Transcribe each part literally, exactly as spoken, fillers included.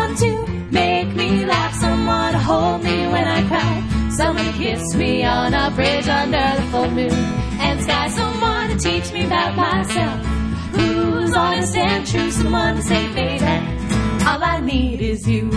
Someone to make me laugh, someone to hold me when I cry, someone to kiss me on a bridge under the full moon and sky, someone to teach me about myself, who's honest and true, someone to say, baby, all I need is you.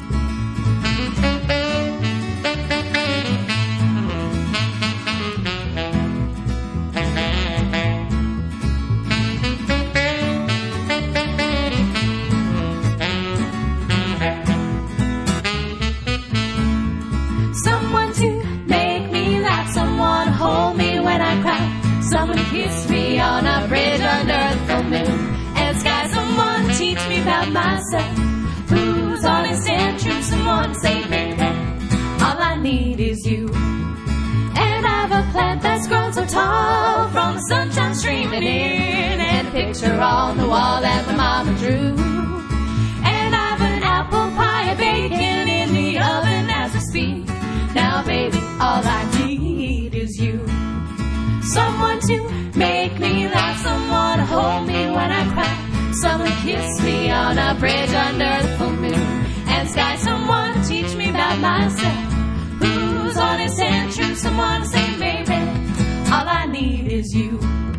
Someone to make me laugh, someone to hold me when I cry, someone to kiss me on a bridge under the full moon and sky, someone to teach me about myself, who's honest and true, someone to say, baby, all I need is you. And I've a plant that's grown so tall from the sunshine streaming in, and a picture on the wall that my mama drew. And I've an apple pie baking in the oven as we speak. Now, baby, all I need is you. Someone to make me laugh, someone to hold me when I cry, someone to kiss me on a bridge under the full moon and sky, someone to teach me about myself, who's honest and true, someone to say, baby, all I need is you.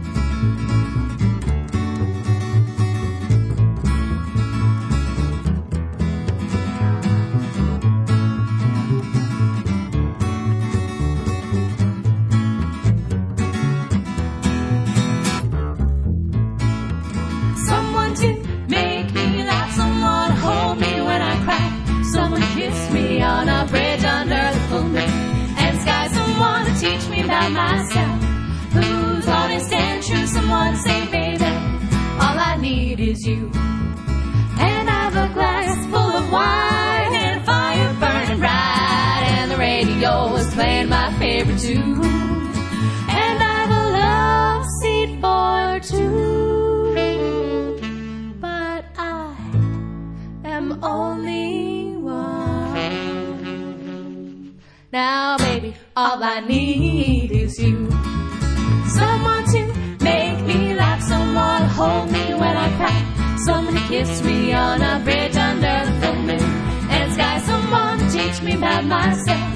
Kiss me on a bridge under the full moon and sky, someone to teach me about myself, who's honest and true, someone to say, baby, all I need is you. And I've a glass full of wine and a fire burning bright, and the radio is playing my favorite tune, and I've a love seat for two, but I am only one. Now, baby, all I need is you. Someone to make me laugh, someone to hold me when I cry, someone to kiss me on a bridge under the full moon and sky, someone to teach me about myself,